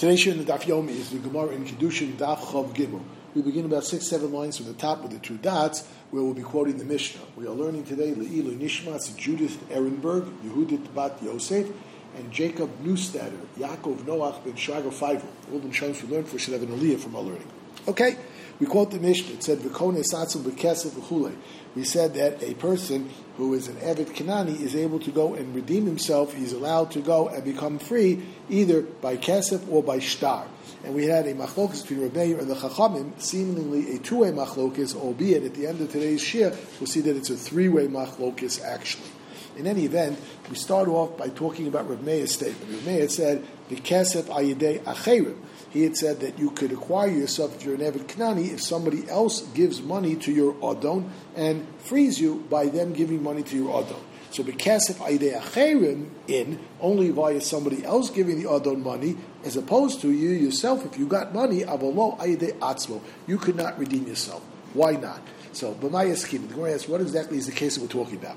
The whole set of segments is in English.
Today's shir in the Daf Yomi is the Gemara in Kiddushin Daf Chav Gimel. We begin about 6-7 lines from the top with the two dots, where we'll be quoting the Mishnah. We are learning today Le'ilu Nishmas, Judith Ehrenberg, Yehudit Bat Yosef, and Jacob Neustatter, Yaakov Noach ben Shagar Feivel. All the Mishnahs we learned for should have an aliyah from our learning. Okay, we quote the Mishnah. It said, V'kone satzum b'kesef v'chulei. We said that a person who is an Eved Kanani is able to go and redeem himself. He's allowed to go and become free either by kesef or by shtar. And we had a machlokas between Reb Meir and the Chachamim, seemingly a two-way machlokas, albeit at the end of today's shir, we'll see that it's a three-way machlokas actually. In any event, we start off by talking about Reb Meir's statement. Reb Meir said, "V'kesef ayidei acherim." He had said that you could acquire yourself if you're an Eved Kanani if somebody else gives money to your Adon and frees you by them giving money to your Adon. So v'kesef ayidei acherim in only via somebody else giving the Adon money, as opposed to you yourself. If you got money, avalo ayidei atzmo, you could not redeem yourself. Why not? So b'maya scheme. The Gemara asks, what exactly is the case that we're talking about?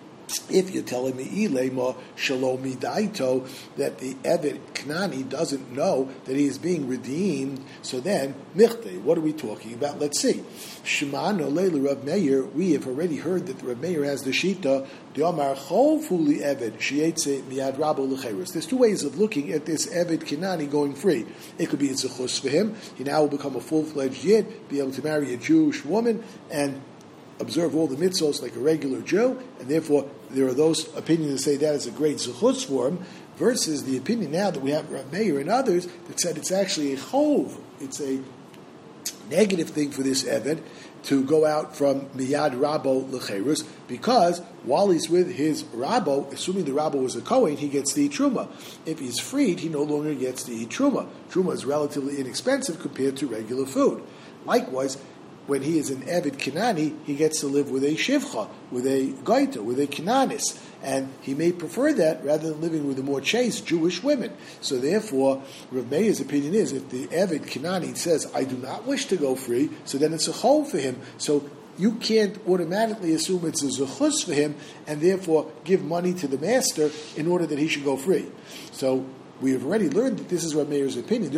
If you're telling me ilema shalomi daito that the Eved Knani doesn't know that he is being redeemed, so then michte, what are we talking about? Let's see. Shemano leila Rav Meir. We have already heard that Rav Meir has the shita. De'amar chovuli Eved sheyetze miyad rabo lecheres. There's two ways of looking at this Eved Knani going free. It could be it's a chus for him. He now will become a full-fledged yid, be able to marry a Jewish woman, and observe all the mitzvos like a regular Jew, and therefore there are those opinions that say that is a great zechutz for him, versus the opinion now that we have Rav Meir and others that said it's actually a chov, it's a negative thing for this Eved to go out from miyad rabo lecherus, because while he's with his rabo, assuming the rabo was a kohen, he gets to eat truma. If he's freed, he no longer gets to eat truma. Truma is relatively inexpensive compared to regular food. Likewise, when he is an Eved Kanani, he gets to live with a Shivcha, with a Gaita, with a Kananis. And he may prefer that rather than living with the more chaste Jewish women. So therefore, Rav Meir's opinion is, if the Eved Kanani says, I do not wish to go free, so then it's a chol for him. So you can't automatically assume it's a zechus for him, and therefore give money to the master in order that he should go free. So we have already learned that this is Rav Meir's opinion.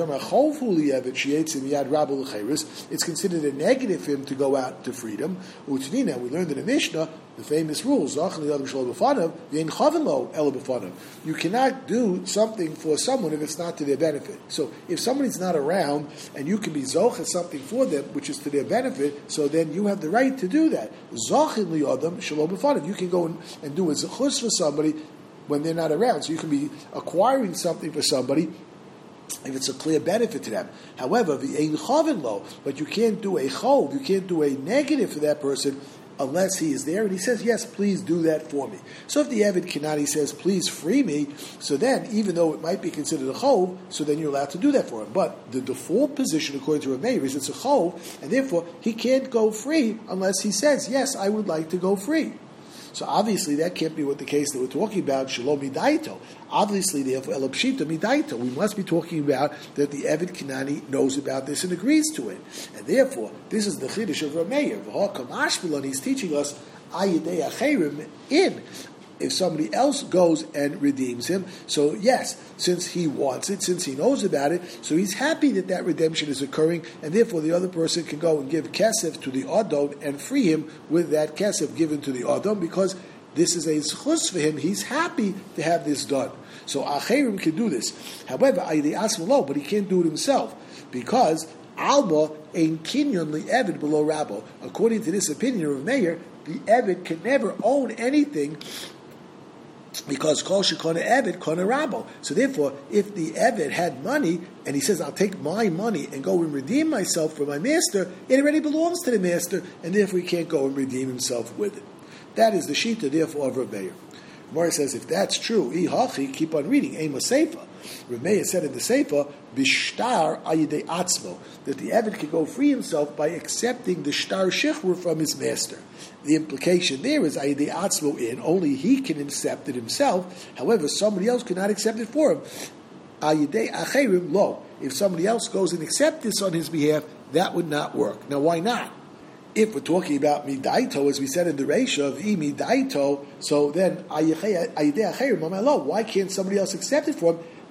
It's considered a negative for him to go out to freedom. We learned in the Mishnah the famous rule: you cannot do something for someone if it's not to their benefit. So if somebody's not around and you can be zoch something for them which is to their benefit, so then you have the right to do that. You can go and do a zechus for somebody when they're not around. So you can be acquiring something for somebody if it's a clear benefit to them. However, the ein chavin lo, but you can't do a chov, you can't do a negative for that person unless he is there and he says, yes, please do that for me. So if the Eved Kanani says, please free me, so then, even though it might be considered a chov, so then you're allowed to do that for him. But the default position, according to Rav Meir, is it's a chov, and therefore he can't go free unless he says, yes, I would like to go free. So obviously that can't be what the case that we're talking about, shalom midaito. Obviously, therefore, elabshita midaito. We must be talking about that the Eved Kanani knows about this and agrees to it. And therefore, this is the chiddush of Rav Meir. V'ha'kamashmalan, he's teaching us ayidei acherim in. If somebody else goes and redeems him, so yes, since he wants it, since he knows about it, so he's happy that that redemption is occurring, and therefore the other person can go and give kesef to the Adon and free him with that kesef given to the Adon, because this is a zchus for him. He's happy to have this done. So acherim can do this. However, ayidei asmalo, but he can't do it himself, because alba ein kinyon li Eved below Rabbo. According to this opinion of Meir, the Eved can never own anything, because kol shekona Eved kona Rabbo. So therefore, if the Eved had money and he says, I'll take my money and go and redeem myself for my master, it already belongs to the master, and therefore he can't go and redeem himself with it. That is the shita, therefore, of Rav Meir. Gemara says, if that's true, ihachi, keep on reading, ema seifa. Rav Meir said in the seifa, bishtar ayidei atzmo, that the Eved can go free himself by accepting the shtar shechur from his master. The implication there is ayidei atzmo in, only he can accept it himself. However, somebody else cannot accept it for him. Ayidei acherim lo. If somebody else goes and accepts this on his behalf, that would not work. Now, why not? If we're talking about midaito, as we said in the Reisha of midaito, so then ayidei acherim lo. Why can't somebody else accept it for him?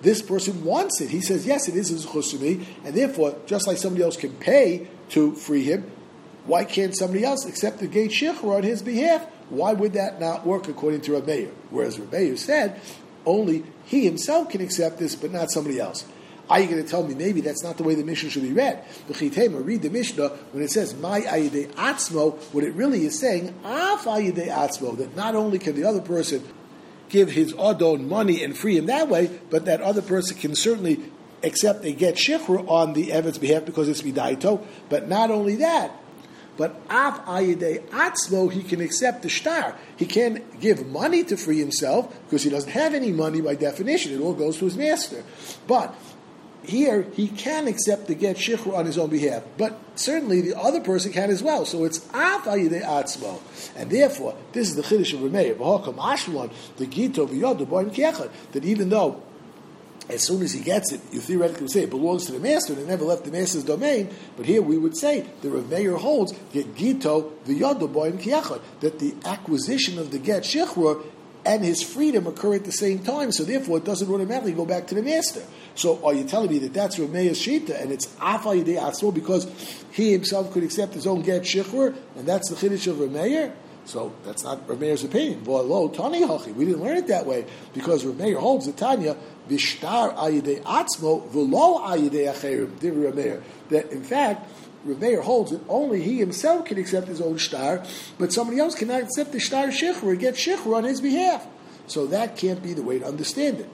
this person wants it. He says, yes, it is a zechus for me, and therefore, just like somebody else can pay to free him, why can't somebody else accept the gate shichur on his behalf? Why would that not work according to Reb Meir? Whereas Reb Meir said, only he himself can accept this, but not somebody else. Are you going to tell me maybe that's not the way the Mishnah should be read? Read the Mishnah when it says my ayidei atzmo. What it really is saying, af ayidei atzmo, that not only can the other person give his adon money and free him that way, but that other person can certainly accept a get shichur on the evid's behalf because it's midaito. But not only that, but af ayidei atzmo, he can accept the shtar. He can give money to free himself because he doesn't have any money by definition. It all goes to his master. But here, he can accept the get shichur on his own behalf, but certainly the other person can as well. So it's af ayidei atzmo, and therefore this is the chiddush of Rameir. V'hakam ashwan the gito v'yodu boin kiechad, that even though as soon as he gets it, you theoretically say it belongs to the master and it never left the master's domain, but here we would say the Rameir holds that gito v'yodu boin kiechad, that the acquisition of the get shichur and his freedom occur at the same time, so therefore it doesn't automatically go back to the master. So are you telling me that that's Rameir's shita, and it's af ayidei atzmo because he himself could accept his own get shichur, and that's the chiddush of Rameir? So that's not Rameir's opinion. V'alo tani hachi, we didn't learn it that way, because Rameir holds the Tanya, v'shtar ayidei atzmo, v'lo ayidei acherim, div Rameir, that in fact, Rameir holds that only he himself can accept his own shtar, but somebody else cannot accept the shtar shichur or get shichur on his behalf. So that can't be the way to understand it.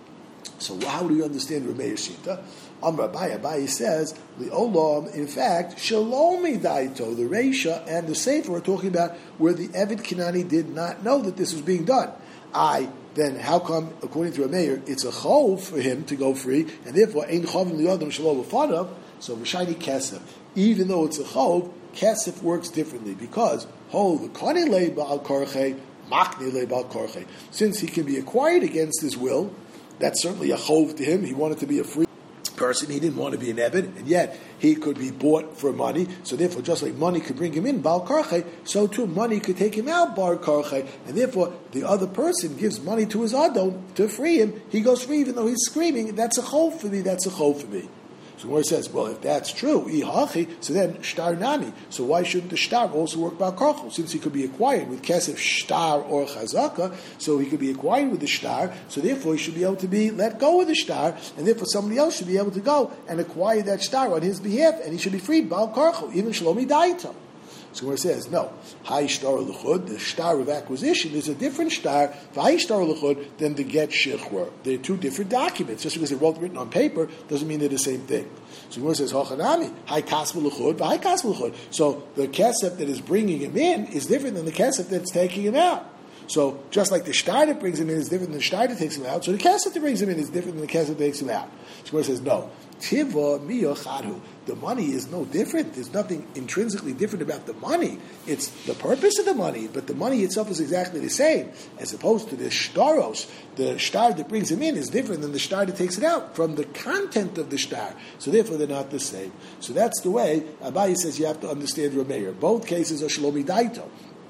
So how do you understand Rameir's shita? Amar Abaye says, Li'olam, in fact, Shalom Daito, the Reisha and the Sefer are talking about where the Eved Kinani did not know that this was being done. Then how come, according to Rameir, it's a chov for him to go free, and therefore, Ein Chovim Li'odam Shalom Ufanav, so V'shayni Kesef. Even though it's a chov, Kesef works differently, because Hov Kani Le Ba'al Korche, Makni Le Ba'al Korche. Since he can be acquired against his will, that's certainly a chov to him. He wanted to be a free person. He didn't want to be an Eved, and yet he could be bought for money. So therefore, just like money could bring him in, Bal Karche, so too money could take him out, Bar Karche. And therefore, the other person gives money to his Adon to free him. He goes free even though he's screaming, that's a chov for me, that's a chov for me. So where it says, well, if that's true, ihachi, so then shtar nani. So why shouldn't the shtar also work by karchel? Since he could be acquired with kesef shtar or chazaka, so he could be acquired with the shtar, so therefore he should be able to be let go of the shtar, and therefore somebody else should be able to go and acquire that shtar on his behalf, and he should be freed by karchel, even shlomi daito. So where it says, no, Hai Shtar L'chud, the shtar of acquisition, is a different shtar, Hai Shtar L'chud, than the get shichur. They're two different documents. Just because they're both written on paper doesn't mean they're the same thing. So where it says, Hachanami, Hai Kasva L'chud, Hai Kasva L'chud. So the kesef that is bringing him in is different than the kesef that's taking him out. So just like the shtar that brings him in is different than the shtar that takes him out, so the kesef that brings him in is different than the kesef that takes him out. So where it says, no, Tiva miyochadhu. The money is no different. There's nothing intrinsically different about the money. It's the purpose of the money, but the money itself is exactly the same, as opposed to the shtaros. The shtar that brings him in is different than the shtar that takes it out from the content of the shtar. So therefore, they're not the same. So that's the way Abaye says you have to understand Rameir. Both cases are shlomi daito,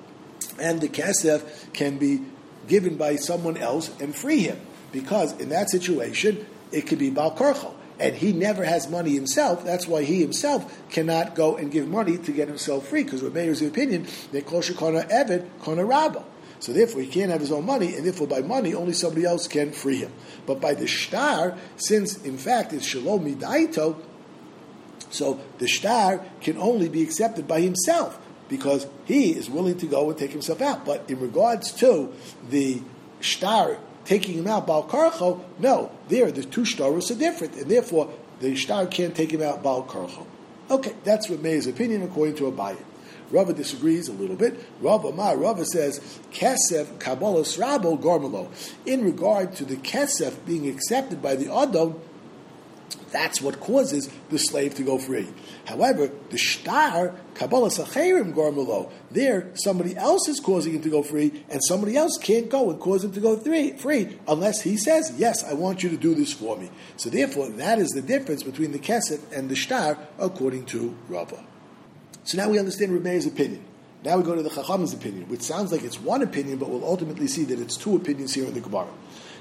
and the kesef can be given by someone else and free him, because in that situation it could be bal karchel. And he never has money himself. That's why he himself cannot go and give money to get himself free. Because Rameir's opinion, they kol shekona eved kona rabba. So therefore, he can't have his own money, and therefore by money, only somebody else can free him. But by the shtar, since in fact it's shalom midaito, so the shtar can only be accepted by himself, because he is willing to go and take himself out. But in regards to the shtar taking him out, Baal Karcho, no, the two shtaros are different, and therefore the shtar can't take him out, Baal Karcho. Okay, that's Rameir's opinion according to Abaye. Rava disagrees a little bit. Rava says, Kesef Kabbalas Rabo Gormalo. In regard to the Kesef being accepted by the Adon, that's what causes the slave to go free. However, the shtar, Kabbalas Acherim Gormalo, there somebody else is causing him to go free, and somebody else can't go and cause him to go free unless he says, yes, I want you to do this for me. So therefore, that is the difference between the Kesef and the shtar, according to Rava. So now we understand Rameir's opinion. Now we go to the Chacham's opinion, which sounds like it's one opinion, but we'll ultimately see that it's two opinions here in the Gemara.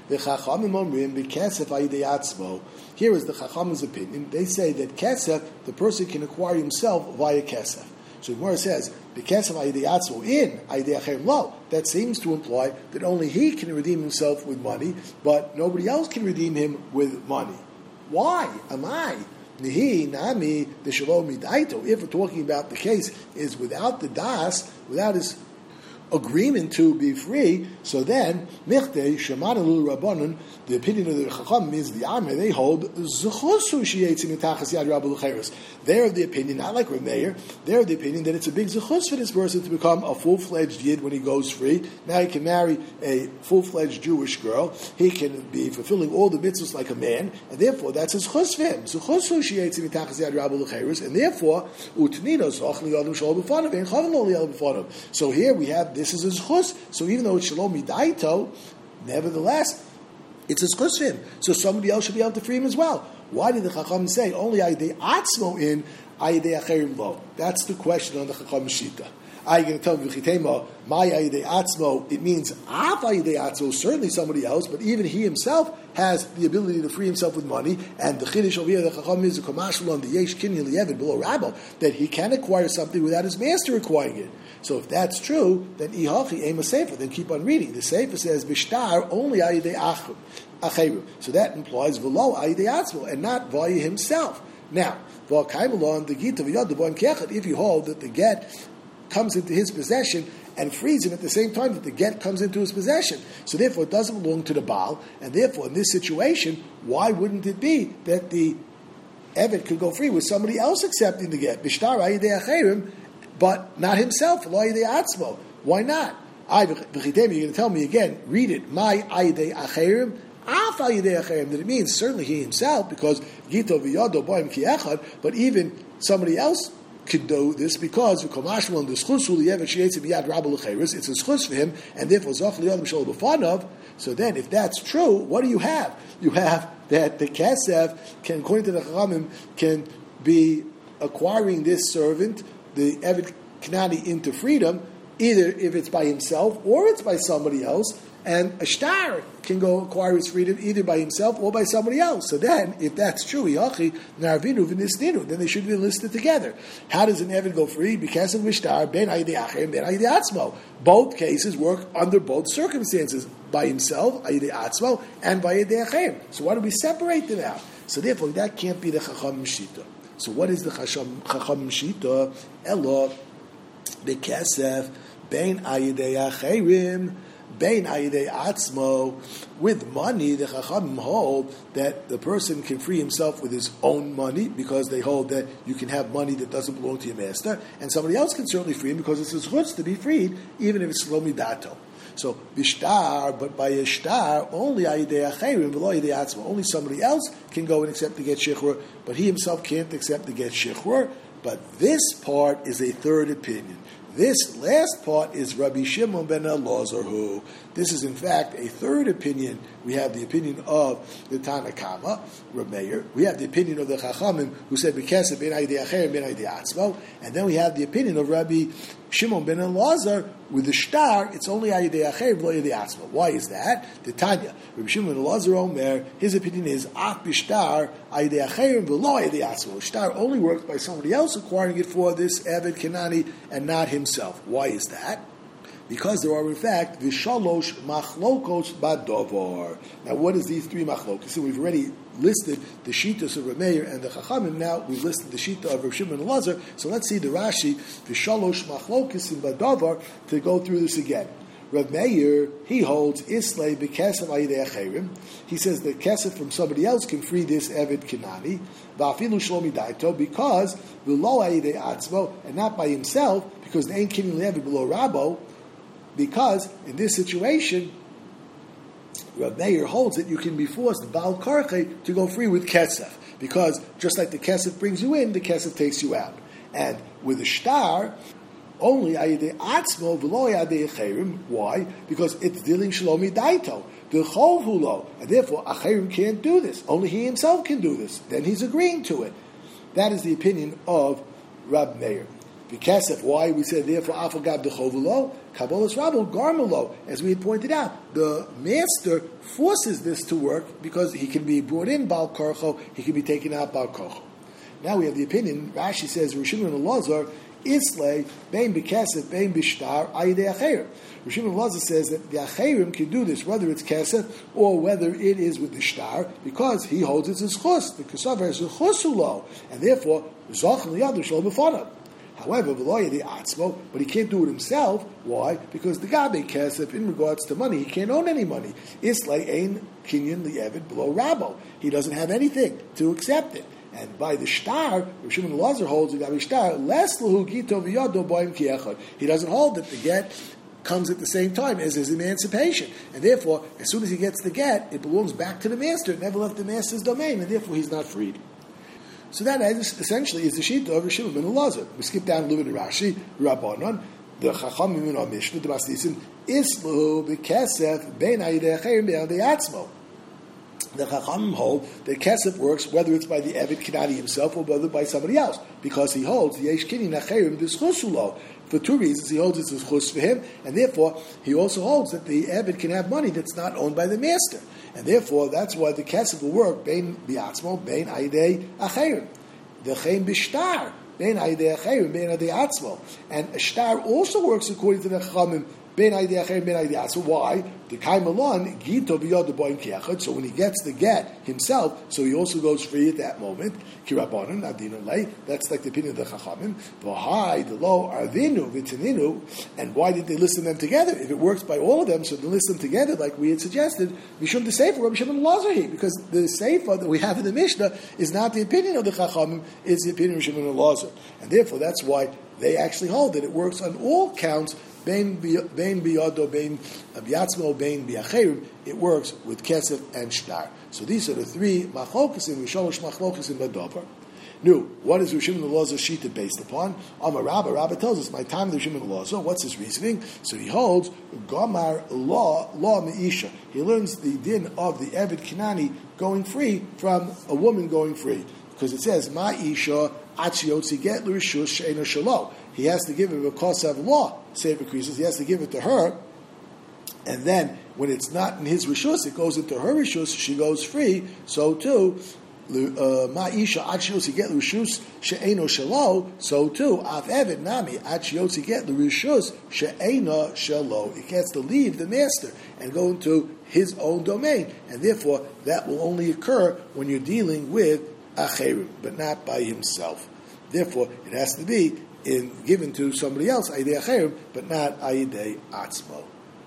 The Chachamim omrim b'kesef ayidei atzmo. Here is the Chachamim's opinion. They say that kesef, the person can acquire himself via kesef. So Gemara says, b'kesef ayidei atzmo in ayidei acherim lo. That seems to imply that only he can redeem himself with money, but nobody else can redeem him with money. Why? Am I? Nihi nami the shalom midaito. If we're talking about the case is without the das, without his agreement to be free, so then michte shemanu rabbanon. The opinion of the Chacham means the Amr. They hold zechusu sheyetzim mitachas yad rabbi l'chayros. They're of the opinion, not like Reb Meir. They're of the opinion that it's a big zechus for this person to become a full-fledged yid when he goes free. Now he can marry a full-fledged Jewish girl. He can be fulfilling all the mitzvahs like a man, and therefore that's his chus for him. Zechusu sheyetzim mitachas yad rabbi l'chayros, and therefore utnino zoch liyadam shalom b'fanav and chavim lo liyadam b'fanav. So here we have this is his chus. So even though it's shalom midaito, nevertheless it's his chus for him. So somebody else should be able to free him as well. Why did the Chacham say only ayidei atzmo in ayidei acherim lo? That's the question on the Chacham Shita. Are you going to tell me v'chitema my ayidei atzmo? It means af ayidei atzmo, certainly somebody else, but even he himself has the ability to free himself with money. And the chiddush over here, the Chacham is a komashul on the yesh kinyan liyevid below rabbo, that he can acquire something without his master acquiring it. So if that's true, then ihachi ema sefer. Then keep on reading. The sefer says bishtar only ayidei acherim. So that implies v'lo ayidei atzmo and not via himself. Now, v'akaimelon the gita v'yad the kechet. If you hold that the get comes into his possession and frees him at the same time that the get comes into his possession. So therefore it doesn't belong to the Baal, and therefore in this situation, why wouldn't it be that the Eved could go free with somebody else accepting the get? Bishtar ayidei acherim, but not himself. Lo ayidei atzmo. Why not? You're going to tell me again, read it, my ayidei acherim, af ayidei acherim, that it means certainly he himself, because gito v'yado boim ki echad, but even somebody else could do this because it's a schus for him, and therefore so then if that's true, what do you have? You have that the kesef can, according to the Chachamim, can be acquiring this servant, the Eved Knani, into freedom, either if it's by himself or it's by somebody else, and a shtar can go acquire his freedom either by himself or by somebody else. So then, if that's true, then they should be listed together. How does an Eved go free? Because of shtar, ben ayidei acherim, ben ayidei atzmo. Both cases work under both circumstances, by himself, ayidei atzmo, and by ayidei acherim. So why do we separate them out? So therefore, that can't be the Chacham Shita. So what is the Chacham Shita? Elo, the kesef, ben ayidei acherim, Bein ayidei atzmo, with money, the Chachamim hold that the person can free himself with his own money, because they hold that you can have money that doesn't belong to your master, and somebody else can certainly free him because it's his chutz to be freed, even if it's lo midato. So bishtar, but by a shtar, only ayidei acherim v'lo ayidei atzmo. Only somebody else can go and accept the get shichur, but he himself can't accept the get shichur. But this part is a third opinion. This last part is Rabbi Shimon ben Elazar, who this is in fact a third opinion. We have the opinion of the Tana Kama, Reb Meir. We have the opinion of the Chachamim, who said B'kesef ben ayidei acherim ben ayidei atzmo, and then we have the opinion of Rabbi Shimon ben Elazar with the shtar. It's only ayidei acherim lo ayidei atzmo. Why is that? The Tanya, Rabbi Shimon ben Elazar Omer, his opinion is af b'shtar ayidei acherim v'lo ayidei atzmo. Shtar only works by somebody else acquiring it for this Eved Kenani and not himself. Why is that? Because there are, in fact, v'shalosh machlokos badovar. Now, what is these three machlokos? So we've already listed the Shitas of Reb Meir and the Chachamim. Now we've listed the Shita of Reb Shimon and Elazar. So let's see the Rashi, v'shalosh machlokos in badovar, to go through this again. Reb Meir, he holds islay b'kesef ayidei acherim. He says that kesef from somebody else can free this Eved Kenani, v'afilu shlomi daito, because v'lo ayidei atzmo, and not by himself, because they ain't kinyan le'eved below Rabbo. Because in this situation, Reb Meir holds that you can be forced, Baal Karche, to go free with kesef. Because just like the kesef brings you in, the kesef takes you out. And with a shtar, only ayidei atzmo v'lo ayidei acherim. Why? Because it's dealing shlomi daito. The chov hulo, and therefore acherim can't do this. Only he himself can do this. Then he's agreeing to it. That is the opinion of Reb Meir. V'kesef, why we said therefore afagab dechovulo, kabolas rabbo garmulo. As we had pointed out, the master forces this to work because he can be brought in bal karcho, he can be taken out bal karcho. Now we have the opinion. Rashi says Rosh Shimon and Elazar islay bein b'kesef bein b'shtar ayidei acherim. Rosh Shimon and Elazar says that the acherim can do this whether it's kesef or whether it is with the shtar because he holds it's his chus. The kesaver is a chusulo, and therefore zoch liyadu shel b'fanav. However, the atzmo, but he can't do it himself. Why? Because the gabe kesef, in regards to money, he can't own any money. Islay ein kinyan li'evid below rabbo. He doesn't have anything to accept it. And by the shtar, Rosh Shimon Elazar holds the gabe shtar less lahu gito v'yado boim ki echad. He doesn't hold that the get comes at the same time as his emancipation, and therefore, as soon as he gets the get, it belongs back to the master. It never left the master's domain, and therefore he's not freed. So that essentially is the shita of Rosh Shimon ben Elazar. We skip down a little bit to Rashi, Rabbanon, the Chachamim in our Mishnah, the Masnisim, Islu b'kesef bein ayidei acherim bein ayidei atzmo. The Chachamim hold that kesef works whether it's by the Eved Kinani himself or whether by somebody else, because he holds yesh kinin acherim d'schusulo. For two reasons, he holds it's a chus for him, and therefore he also holds that the Eved can have money that's not owned by the master. And therefore, that's why the kesef will work, bein bi'atzmo, bein ayidei acherim. The chein b'shtar, bein ayidei acherim, bein ayidei atzmo. And a shtar also works according to the Chachamim, bein ayidei acherim, bein ayidei atzmo. Why? The kaimalon, gito b'yod boim kiachad. So when he gets the get himself, so he also goes free at that moment. Kirabanan, adina lei. That's like the opinion of the Chachamim. V'hai, the lo, arvinu, v'tininu. And why did they listen them together? If it works by all of them, so they listen together, like we had suggested, Mishum the Sefer, Rabbi Shimon Elazar, because the Sefer that we have in the Mishnah is not the opinion of the Chachamim, it's the opinion of Shimon Elazar. And therefore, that's why they actually hold that it works on all counts. Bein biyado, bein biyatzmo, bein biacherim. It works with kesef and shtar. So these are the three machlokesim, v'sholosh machlokesim b'davar. Now, what is Rosh Shimon Elazar shita based upon? Amar Rabba. Rabba tells us, my time Rosh Shimon Elazar. What's his reasoning? So he holds Gamar law meisha. He learns the din of the Eved Kinani going free from a woman going free, because it says ma'isha atziyotzi get l'rishus she'ena shalo. He has to give it a kosav law. Say it increases. He has to give it to her, and then when it's not in his rishus, it goes into her rishus. She goes free. So too, ma'isha atziyotzi get l'rishus she'ena shalo. So too, af eved nami atziyotzi get l'rishus she'ena shalo. He gets to leave the master and go into his own domain, and therefore that will only occur when you're dealing with acherim, but not by himself. Therefore, it has to be given to somebody else, ayidei acherim, but not ayidei atzmo.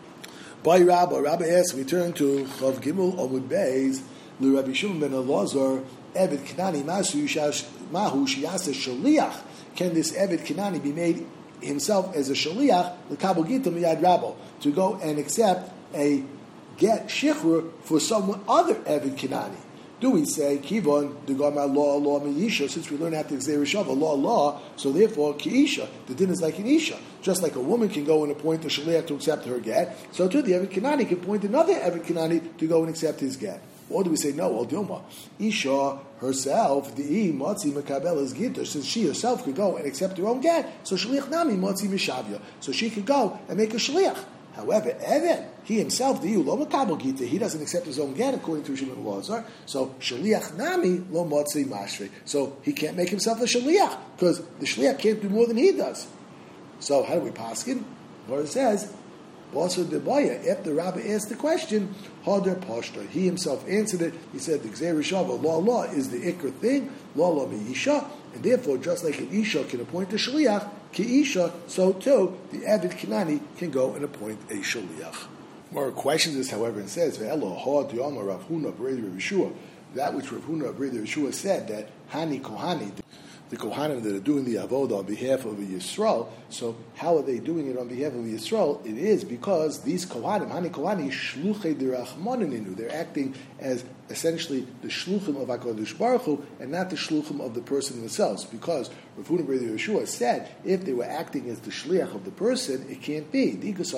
By Rabba asks, we turn to Chav Gimel Omud Beis, Rabbi Shimon ben Elazar, Eved Kinani Mahu Shiyasa Shaliach. Can this Eved Kinani be made himself as a Shaliach, l'kabel gita miyad Rabbo, to go and accept a get shichrur for someone other Eved Kinani? Do we say kivon the gamar law meisha? Since we learn after the Zereshava law, so therefore kiisha, the din is like an isha. Just like a woman can go and appoint a shaliach to accept her get, so too the Eved Kinani can appoint another Eved Kinani to go and accept his get. Or do we say no? Well, Dilma isha herself the matzi mekabel is gita, since she herself could go and accept her own get, so shaliach nami matzi mishavya, so she could go and make a shaliach. However, Evan, he himself, the lo makabel gita, he doesn't accept his own get according to Shimon Elazar. So shaliach nami lo motzi mashri. So he can't make himself a shaliach because the shaliach can't do more than he does. So how do we paskin? Where it says, "Basar debaya." After Rabbi asked the question, Hadar Pashta. He himself answered it. He said, "The Gzerishava law is the ikr thing. Law meisha, and therefore, just like an isha can appoint a shaliach." Ki'isha, so too, the Eved Kinani can go and appoint a shaliach. More questions this, however, and says, "Ve'elo ha di'amar Rav Huna b'rei Rav Yeshua." That which Rav Huna b'rei Rav Yeshua said, that Hani Kohani, the Kohanim that are doing the avodah on behalf of a Yisrael. So how are they doing it on behalf of a Yisrael? It is because these Kohanim, Hani Kohani, shluchei derachmoninu, they're acting as essentially the shluchim of HaKadosh Baruch Hu, and not the shluchim of the person themselves. Because Rav Huna ben Yeshua said, if they were acting as the shliach of the person, it can't be.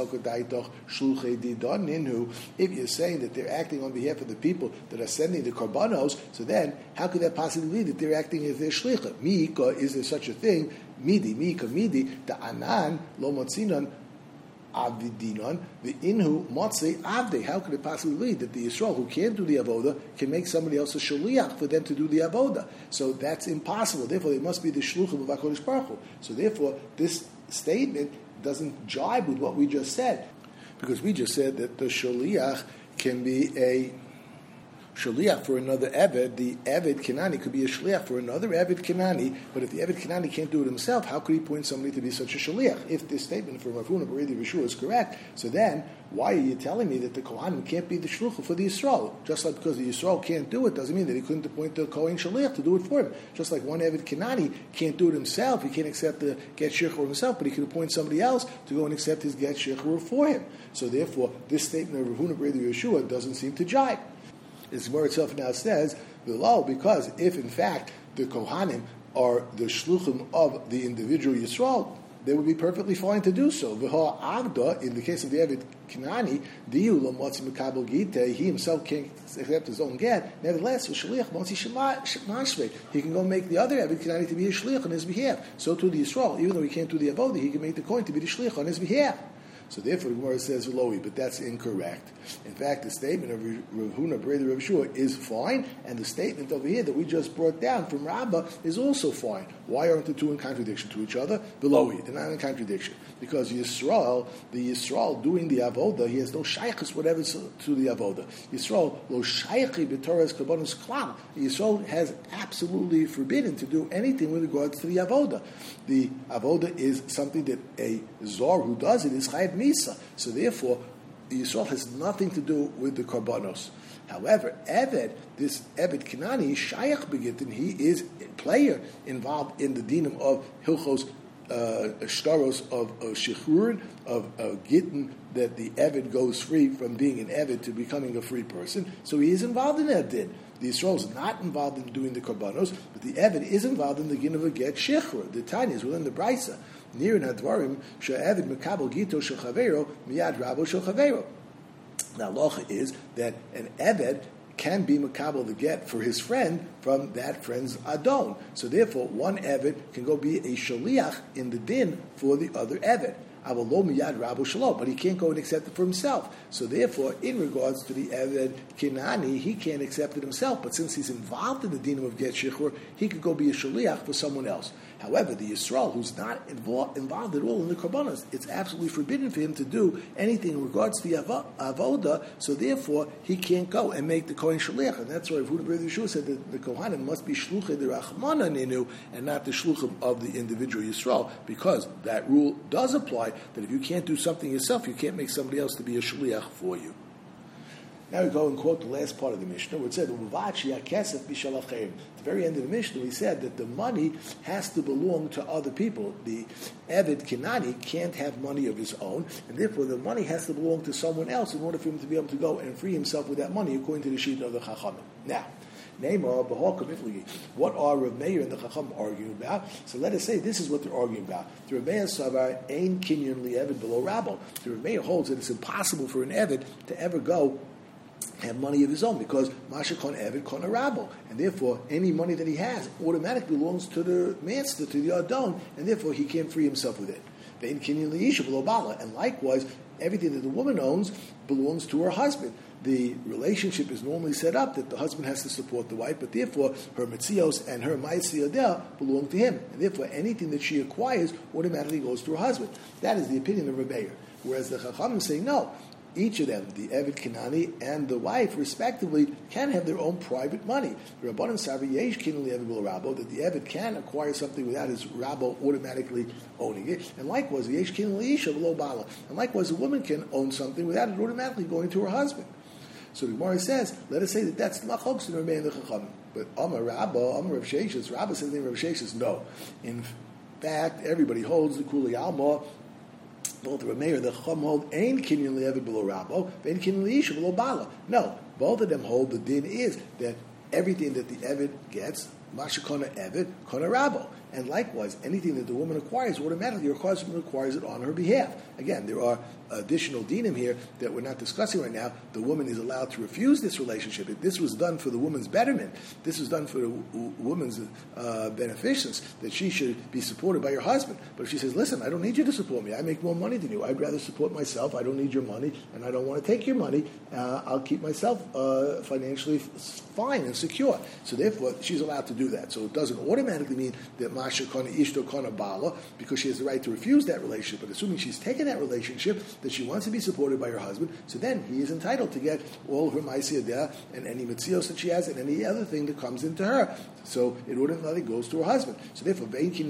If you're saying that they're acting on behalf of the people that are sending the karbanos, so then how could that possibly be that they're acting as their shliach? Mi'ika, is there such a thing? midi, mika midi, the anan lo motzinan avidinon, the inhu motzi avde. How could it possibly be that the Yisrael who can't do the avoda can make somebody else a shaliach for them to do the avoda? So that's impossible. Therefore, they must be the shluchim of HaKadosh Baruch Hu. So therefore, this statement doesn't jibe with what we just said, because we just said that the shaliach can be a shaliach for another Eved. The Eved Kenani could be a shaliach for another Eved Kenani, but if the Eved Kenani can't do it himself, how could he point somebody to be such a shaliach? If this statement from Rav Huna Beredi Yeshua is correct, so then why are you telling me that the Kohanim can't be the shlucha for the Yisrael? Just like because the Yisrael can't do it doesn't mean that he couldn't appoint the Kohen shaliach to do it for him. Just like one Eved Kenani can't do it himself, he can't accept the get shechur himself, but he could appoint somebody else to go and accept his get shechur for him. So therefore, this statement of Rav Huna Beredi Yeshua doesn't seem to jibe. As Gemara itself now says, because if in fact the Kohanim are the shluchim of the individual Yisrael, they would be perfectly fine to do so. V'ha avda, in the case of the Eved Kenani, diu lo motzi mekabel gite, he himself can't accept his own get. Nevertheless, v'shaliach motzi shemashvei, he can go make the other Eved Kenani to be a shliach on his behalf. So to the Yisrael, even though he can't do the avoda, he can make the coin to be the shliach on his behalf. So therefore, the Gemara says "Veloi," but that's incorrect. In fact, the statement of Rav Huna Beredi Rav Yeshua is fine, and the statement over here that we just brought down from Rabbah is also fine. Why aren't the two in contradiction to each other? Veloi, they're not in contradiction, because the Yisrael doing the avoda, he has no shaychus whatever to the avoda. Yisrael lo shaychi b'Torah's kabbanos klal. Yisrael has absolutely forbidden to do anything with regards to the avoda. The avoda is something that a zor who does it is chayav misa. So therefore, Yisrael has nothing to do with the karbanos. However, this Eved Kenani, Shayach Begitin, he is a player involved in the dinam of Hilchos Shtaros of Shechur, of Gittin, that the Eved goes free from being an Eved to becoming a free person. So he is involved in that din. The Yisrael is not involved in doing the karbanos, but the Eved is involved in the din of a get Shechur. The Tanya is within the Brisa. Near in Advarim, She'eved Mekabel Gito Shechavero, Miyad Rabo Shechavero. Now, locha is that an Eved can be makabel the get for his friend from that friend's adon. So therefore, one Eved can go be a shaliach in the din for the other Eved. But he can't go and accept it for himself. So therefore, in regards to the Eved Kenani, he can't accept it himself. But since he's involved in the dinam of get shechur, he could go be a shaliach for someone else. However, the Yisrael, who's not involved at all in the karbanos, it's absolutely forbidden for him to do anything in regards to the avoda. So therefore, he can't go and make the kohen shaliach. And that's why Rav Huna Beredi Yeshua said that the kohanim must be shluchei de rachmana ninu and not the shluchim of the individual Yisrael, because that rule does apply. That if you can't do something yourself, you can't make somebody else to be a shaliach for you. Now we go and quote the last part of the Mishnah, where it said, at the very end of the Mishnah, we said that the money has to belong to other people. The Eved Kenani can't have money of his own, and therefore the money has to belong to someone else in order for him to be able to go and free himself with that money, according to the sheet of the Chachamim. Now, what are Rav Meir and the Chacham arguing about? So let us say this is what they're arguing about. The Rav Meir Savar Ein Kinyan Li Eved Below Rabbo. The Rav Meir holds that it's impossible for an Eved to ever go have money of his own, because Masha Kon Eved Kon Arabo, and therefore any money that he has automatically belongs to the master, to the Adon, and therefore he can't free himself with it. And likewise, everything that the woman owns belongs to her husband. The relationship is normally set up that the husband has to support the wife, but therefore her metzios and her ma'asiyadeh belong to him, and therefore anything that she acquires automatically goes to her husband. That is the opinion of Rebbeir. Whereas the Chachamim say no. Each of them, the Eved Kenani and the wife, respectively, can have their own private money. The Rabbanan Savi Yesh Kinuli Eved B'Lo Rabbo, that the Eved can acquire something without his Rabbo automatically owning it. And likewise, the Yesh Kinuli Isha B'Lo Bala. And likewise, a woman can own something without it automatically going to her husband. So the Gemara says, let us say that that's Machokes in Rebbein the Chachamim. But Amar Rabba, Amar Rav Sheshes, Rabba says the name of Rav Sheshes, no. In fact, everybody holds the Kuli Alma. Both the Rameir and the Chacham hold Ein Kinyan Le'Eved Below Rabbo, Ein Kinyan Le'Isha Below Bala. No, both of them hold the din is that everything that the Eved gets Mashakona Eved, Kona Rabo. And likewise, anything that the woman acquires automatically requires it on her behalf. Again, there are additional dinim here that we're not discussing right now. The woman is allowed to refuse this relationship. If this was done for the woman's betterment, this was done for the woman's beneficence, that she should be supported by her husband. But if she says, listen, I don't need you to support me. I make more money than you. I'd rather support myself. I don't need your money, and I don't want to take your money. I'll keep myself financially fine and secure. So therefore, she's allowed to do that. So it doesn't automatically mean that Masha Kona Ishto Kona Bala, because she has the right to refuse that relationship. But assuming she's taken that relationship, that she wants to be supported by her husband, so then he is entitled to get all of her Maisiyadeh and any Mitzios that she has and any other thing that comes into her. So it automatically goes to her husband. So therefore,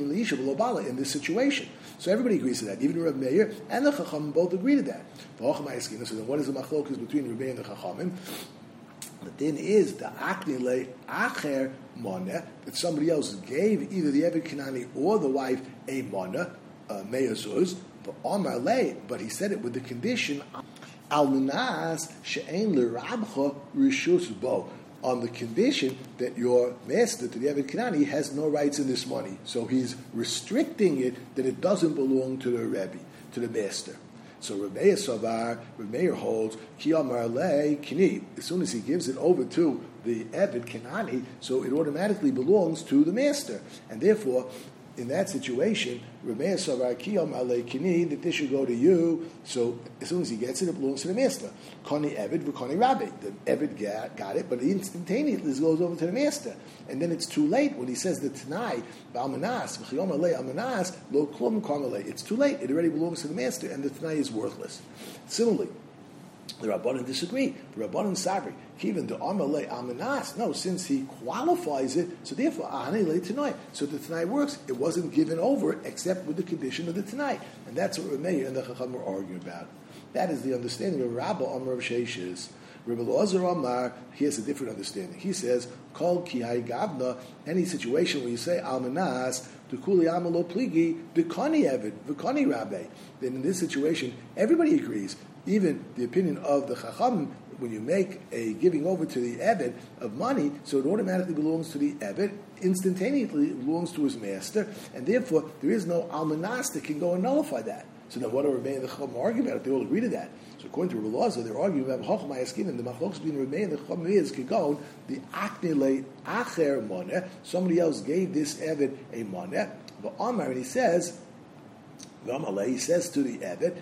in this situation. So everybody agrees to that. Even Reb Meir and the Chacham both agree to that. So then what is the machlokas between Reb Meir and the Chachamim? The din is the aknile acher moneh, that somebody else gave either the Eved Kanani or the wife a moneh, meyazuz, but he said it with the condition al minas she'en l'rabcha rishus bo, on the condition that your master, to the Eved Kanani, has no rights in this money. So he's restricting it, that it doesn't belong to the Rebbe, to the master. So Reb Meir holds, Ki Amar Le Kini. As soon as he gives it over to the Eved Kanani, so it automatically belongs to the master. And therefore, in that situation, Reb Meir Savar Ki Amar Le Kini, that this should go to you. So as soon as he gets it, it belongs to the master. Koni Eved v'Koni Rabbi. The Eved got it, but instantaneously it goes over to the master. And then it's too late when he says the Tanai, Ba'almanas, v'Chiyom Alei Almanas, Lo Klum Karmalei. It's too late. It already belongs to the master, and the Tanai is worthless. Similarly, the Rabbanan disagree. The Rabbanan Sabri, even the Amalei Almanas, no, since he qualifies it, so therefore, Ahanei Tanai. So the Tanai works. It wasn't given over except with the condition of the Tanai. And that's what Reb Meir and the Chacham were arguing about. That is the understanding of Rabba Amar Sheshes. Rabbi Elazar Amar, he has a different understanding. He says, Kol ki hay gavna, any situation where you say Almanas, Tukuli Amalo Pligi, B'kani Eved, B'kani Rabbe. Then in this situation, everybody agrees. Even the opinion of the Chacham, when you make a giving over to the Eved of money, so it automatically belongs to the Eved, instantaneously it belongs to his master, and therefore there is no Almanas that can go and nullify that. So then what are Rebbe and the Chacham arguing about? They all agree to that. So according to Rebbe Elazar, they're arguing about Chacham Hayaskin, and the machlokes between Rebbe and the Chacham is Kigon, the Aknele Acher Moneh, somebody else gave this Eved a Moneh, but Amar, and he says to the Eved,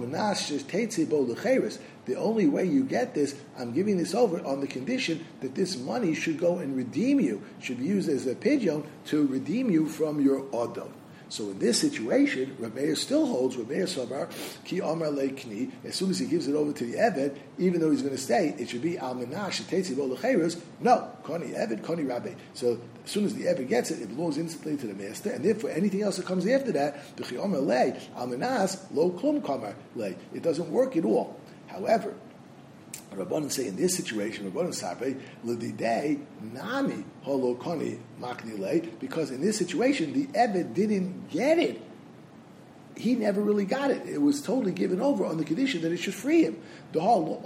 the only way you get this, I'm giving this over on the condition that this money should go and redeem you, should be used as a pidyon to redeem you from your odom. So in this situation, Reb Meir still holds, Reb Meir Sabar, Ki Amar Le Kni, as soon as he gives it over to the Eved, even though he's going to say, it should be Al Menash, Tetzi Bo Lecheres, no, Koni Eved, Koni Rabbe. So as soon as the Eved gets it, it belongs instantly to the master, and therefore anything else that comes after that, the Chi Amar Le, Al Menas, Lo Klum Kamar Le, it doesn't work at all. However, Rabbanan say in this situation, Rabbanan Sarpe, L'didei Nami Holo Koni Makni Le, because in this situation, the Eved didn't get it. He never really got it. It was totally given over on the condition that it should free him. And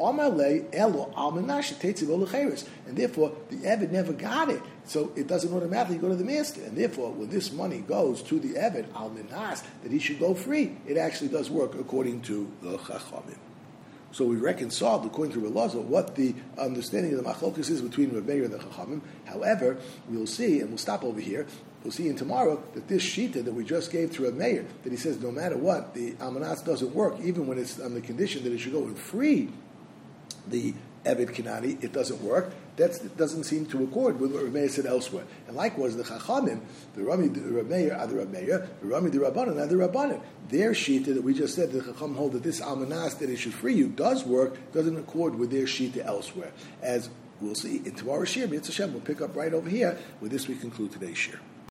therefore, the Eved never got it. So it doesn't automatically go to the master. And therefore, when this money goes to the Eved, al-Minas, that he should go free, it actually does work according to the Chachamim. So we reconciled, according to Reb Elazar, what the understanding of the machlokas is between Reb Meir and the Chachamim. However, we'll see, and we'll stop over here, we'll see in tomorrow that this shita that we just gave to Reb Meir, that he says no matter what, the Almanas doesn't work, even when it's on the condition that it should go and free the Eved Kanani, it doesn't work. That doesn't seem to accord with what Reb Meir said elsewhere. And likewise, the Chachamim, the Rami, the Reb Meir, are the Reb Meir, the Rami, the Rabbanan, are the Rabbanan. Their shita that we just said, the Chacham hold that this Almanas, that it should free you, does work, doesn't accord with their shita elsewhere. As we'll see in tomorrow's shir, B'Yetz Hashem, we'll pick up right over here. With this, we conclude today's shir.